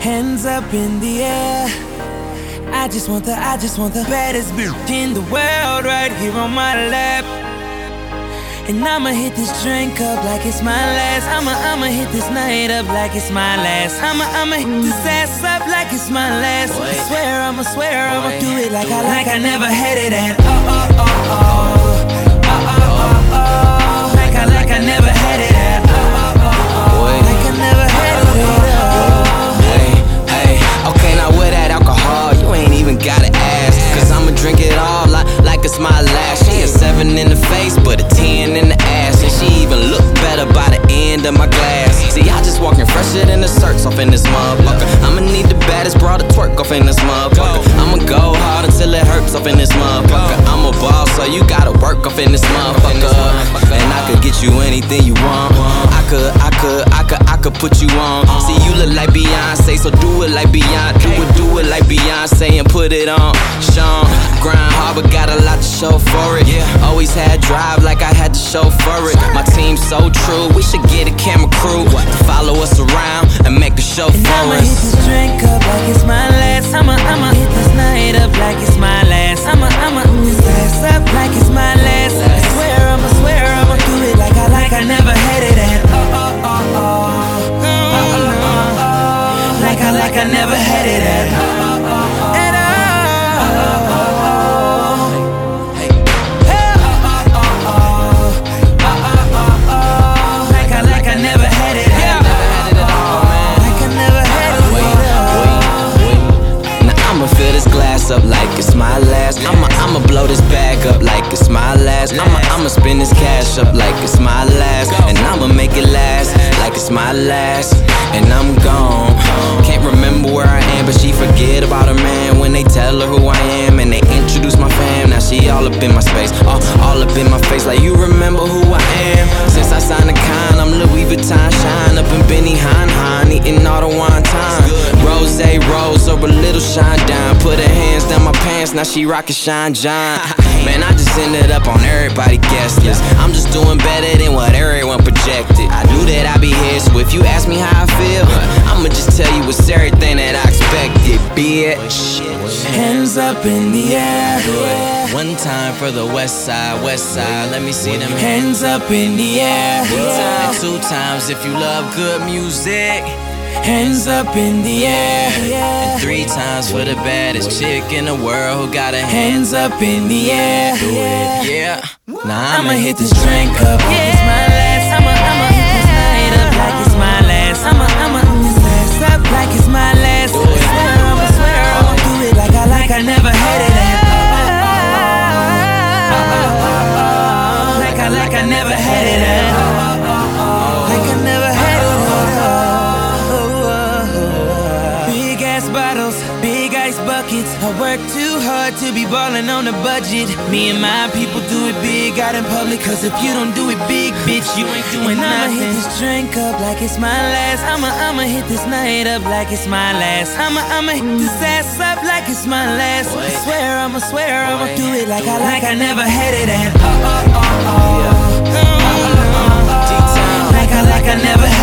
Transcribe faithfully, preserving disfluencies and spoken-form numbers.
Hands up in the air. I just want the, I just want the baddest bitch in the world right here on my lap. And I'ma hit this drink up like it's my last. I'ma, I'ma hit this night up like it's my last. I'ma, I'ma hit this ass up like it's my last. I swear, I'ma swear, I'ma do it like I, like I never had it at. Oh, oh, oh, oh. Oh, oh, oh, oh. Like I, like I never had it at. Oh, oh, oh, oh. Like I never had it at. Hey, hey, okay, now with that alcohol, you ain't even gotta ask. Cause I'ma drink it all like, like it's my last. She a seven in the face, but a ten in the ass. And she even look better by the end of my glass. See, I just walking fresher than the certs off in this motherfucker. I'ma need the baddest broad to twerk off in this motherfucker. I'ma go hard until it hurts off in this motherfucker. I'm a boss, so you gotta work off in this motherfucker. And I could get you anything you want. I could, I could, I could, I could put you on. See, you look like Beyonce, so do it like Beyonce. Do it, do it like Beyonce and put it on. Sean, grind hard, but got a lot to show for it. Always had drive like I had to show for it. My team's so true, we should get a camera crew to follow us around and make a show and for I'ma us. hit this drink up like it's my last. I'ma, I'ma hit this night up like it's my last. I'ma, I'ma hit this ass up like it's my last. I swear, I'ma swear, I'ma do it like I, like I never had it at. Oh, oh, oh, oh. Oh, oh, oh, oh. Like I, like I never had it at. Oh, oh, oh. At all. Fill this glass up like it's my last. I'ma, I'ma blow this bag up like it's my last. I'ma, I'ma spin this cash up like it's my last. And I'ma make it last like it's my last. And I'm gone. Can't remember where I am, but she forget about her man when they tell her who I am and they introduce my fam. Now she all up in my space, all, all up in my face like you remember who I am. Since I signed a con, I'm Louis Vuitton shine up in Benny Hine Hine, eating all the wine time. Rose, rose, or a little shine down. Put her hands down my pants, now she rockin' Shine John. Man, I just ended up on everybody guest list. I'm just doing better than what everyone projected. I knew that I'd be here, so if you ask me how I feel, I'ma just tell you it's everything that I expected, bitch. Hands up in the air. One time for the west side, west side, let me see them hands up in the air. And two times if you love good music. Hands up in the air. And three times for the baddest chick in the world who got her hands up in the air. Yeah. Nah, I'ma hit this drink up like it's my last. I'ma, I'ma hit this night up like it's my last. I'ma, I'ma hit this ass up like it's my last. I swear, I'ma swear, I'ma do it like I, like I never had it at. Like I, like I never had it at. Like I never had it at. Big ass bottles, big ice buckets. I work too hard to be ballin' on a budget. Me and my people do it big out in public. Cause if you don't do it big, bitch, you ain't doing and I'ma nothing. Hit this drink up like it's my last. I'ma, I'ma hit this night up like it's my last. I'ma, I'ma hit this ass up like it's my last. I swear, I'ma swear, I'ma do it like I, like I never had it at. Oh, oh, oh, oh. Like I, like I never had it at.